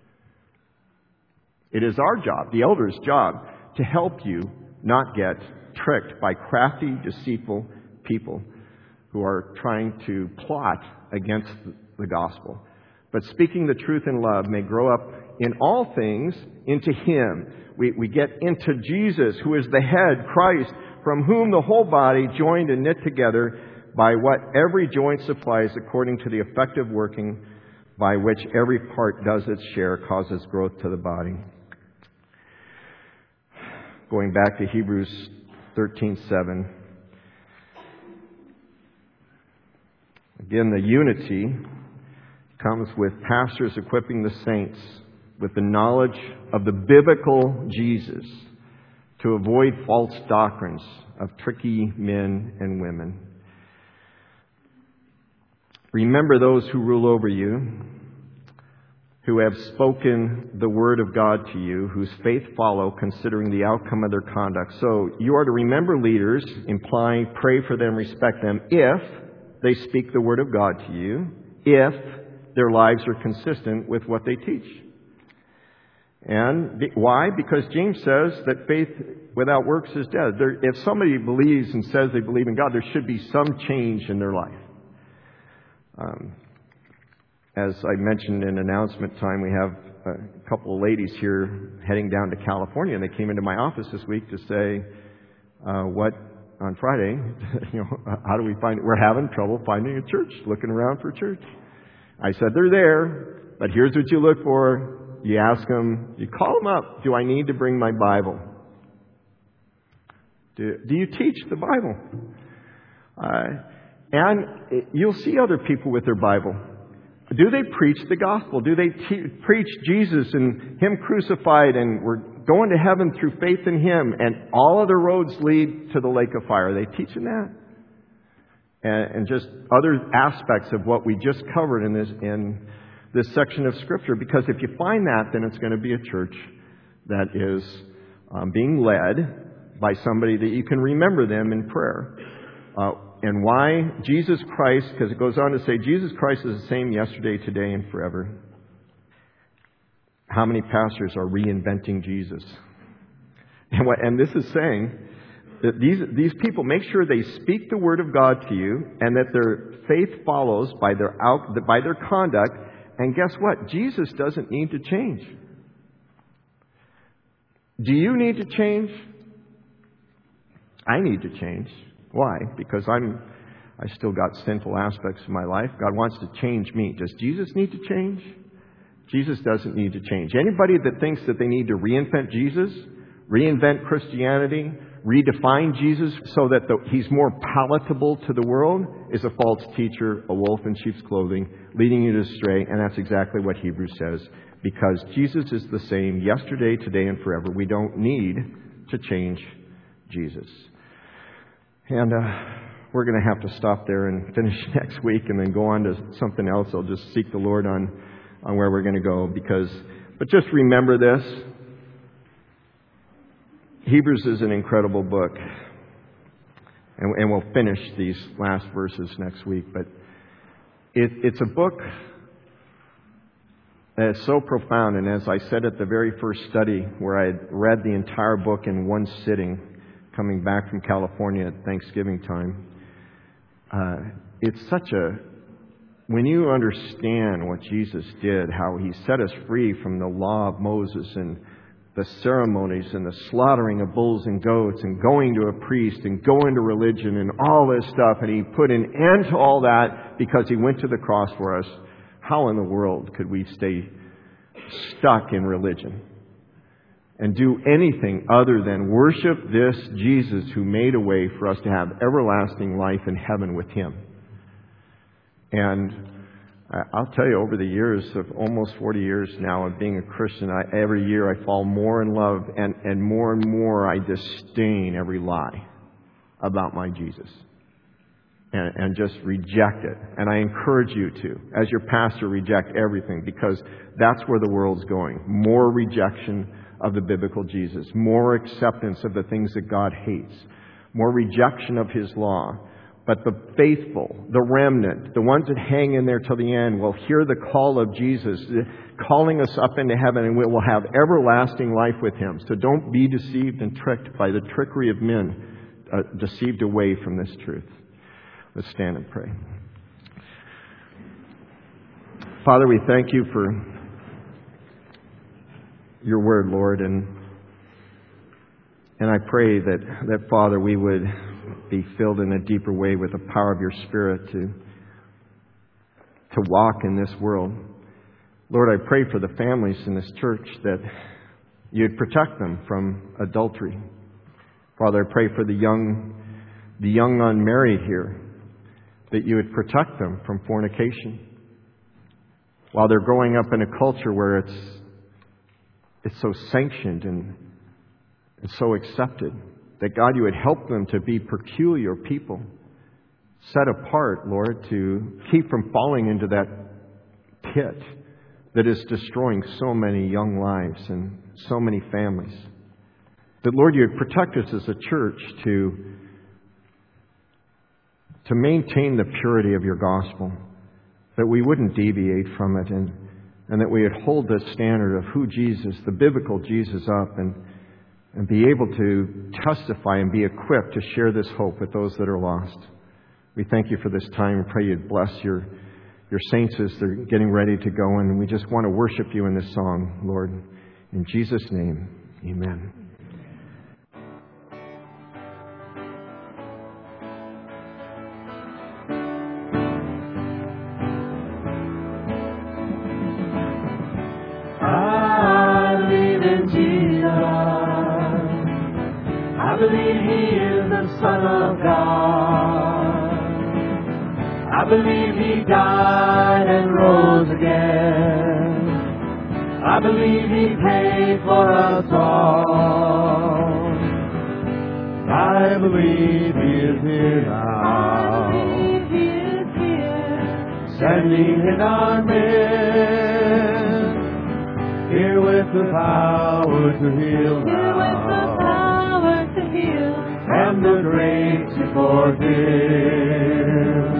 It is our job, the elder's job, to help you not get tricked by crafty, deceitful people who are trying to plot against the gospel. But speaking the truth in love may grow up in all things into Him. We get into Jesus, who is the head, Christ, from whom the whole body, joined and knit together by what every joint supplies according to the effective working by which every part does its share, causes growth to the body. Going back to Hebrews 13:7. Again, the unity comes with pastors equipping the saints with the knowledge of the biblical Jesus to avoid false doctrines of tricky men and women. Remember those who rule over you, who have spoken the word of God to you, whose faith follow, considering the outcome of their conduct. So you are to remember leaders, implying pray for them, respect them, if they speak the word of God to you, if their lives are consistent with what they teach. And why? Because James says that faith without works is dead. If somebody believes and says they believe in God, there should be some change in their life. As I mentioned in announcement time, we have a couple of ladies here heading down to California, and they came into my office this week to say, what on Friday, how do we find it? We're having trouble finding a church, looking around for a church. I said, they're there, but here's what you look for. You ask them, you call them up, do I need to bring my Bible? Do you teach the Bible? And you'll see other people with their Bible. Do they preach the gospel? Do they preach Jesus and Him crucified and we're going to heaven through faith in Him and all other roads lead to the lake of fire? Are they teaching that? And just other aspects of what we just covered in this section of Scripture. Because if you find that, then it's going to be a church that is being led by somebody that you can remember them in prayer. And why? Jesus Christ, because it goes on to say, Jesus Christ is the same yesterday, today, and forever. How many pastors are reinventing Jesus? And this is saying that these people, make sure they speak the Word of God to you and that their faith follows by their conduct. And guess what? Jesus doesn't need to change. Do you need to change? I need to change. Why? Because I still got sinful aspects of my life. God wants to change me. Does Jesus need to change? Jesus doesn't need to change. Anybody that thinks that they need to reinvent Jesus, reinvent Christianity, redefine Jesus so that He's more palatable to the world is a false teacher, a wolf in sheep's clothing, leading you astray. And that's exactly what Hebrews says. Because Jesus is the same yesterday, today, and forever. We don't need to change Jesus. And we're going to have to stop there and finish next week and then go on to something else. I'll just seek the Lord on where we're going to go. But just remember this. Hebrews is an incredible book. And we'll finish these last verses next week. But it's a book that is so profound. And as I said at the very first study, where I read the entire book in one sitting, coming back from California at Thanksgiving time, it's such when you understand what Jesus did, how He set us free from the law of Moses and the ceremonies and the slaughtering of bulls and goats and going to a priest and going to religion and all this stuff, and He put an end to all that because He went to the cross for us. How in the world could we stay stuck in religion and do anything other than worship this Jesus who made a way for us to have everlasting life in heaven with Him? And I'll tell you, over the years of almost 40 years now of being a Christian, every year I fall more in love and more I disdain every lie about my Jesus and just reject it. And I encourage you to, as your pastor, reject everything, because that's where the world's going. More rejection of the biblical Jesus, more acceptance of the things that God hates, more rejection of His law. But the faithful, the remnant, the ones that hang in there till the end will hear the call of Jesus, calling us up into heaven, and we will have everlasting life with Him. So don't be deceived and tricked by the trickery of men deceived away from this truth. Let's stand and pray. Father, we thank you for your word, Lord, and I pray that Father, we would be filled in a deeper way with the power of your Spirit to walk in this world. Lord, I pray for the families in this church that you'd protect them from adultery. Father, I pray for the young unmarried here, that you would protect them from fornication. While they're growing up in a culture where it's so sanctioned and so accepted, that God, you would help them to be peculiar people, set apart, Lord, to keep from falling into that pit that is destroying so many young lives and so many families. That, Lord, you would protect us as a church to maintain the purity of your gospel, that we wouldn't deviate from it, and that we would hold the standard of who Jesus, the biblical Jesus, up and be able to testify and be equipped to share this hope with those that are lost. We thank you for this time and pray you'd bless your saints as they're getting ready to go, and we just want to worship you in this song, Lord. In Jesus' name, amen. I believe He is the Son of God. I believe He died and rose again. I believe He paid for us all. I believe He is here now. I believe He is here, standing in our midst, here with the power to heal now. And the grace to forgive.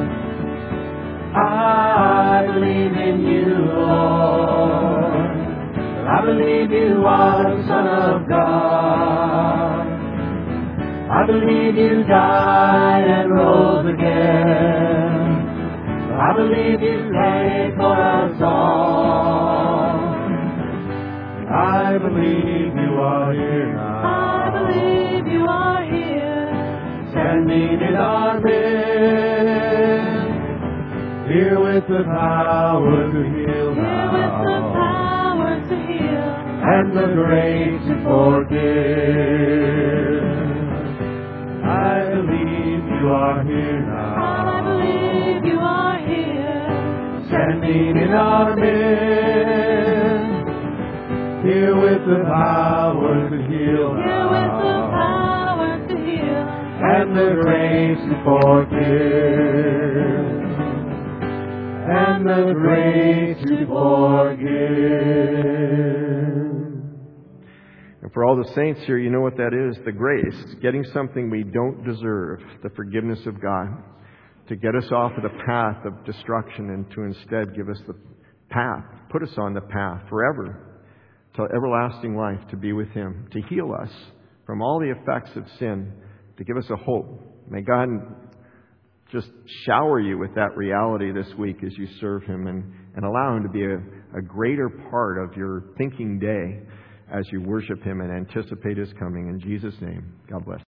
I believe in you, Lord. I believe you are the Son of God. I believe you died and rose again. I believe you paid for us all. I believe you are here now. I believe you are here, standing in our midst, here with the power to heal now, and the grace to forgive. I believe you are here now. I believe you are here, standing in our midst, here with the power to heal now, and the grace to forgive, and the grace to forgive. And for all the saints here, you know what that is, the grace, getting something we don't deserve, the forgiveness of God, to get us off of the path of destruction and to instead give us the path, put us on the path forever, to everlasting life, to be with Him, to heal us from all the effects of sin, to give us a hope. May God just shower you with that reality this week as you serve Him, and allow Him to be a greater part of your thinking day as you worship Him and anticipate His coming. In Jesus' name, God bless.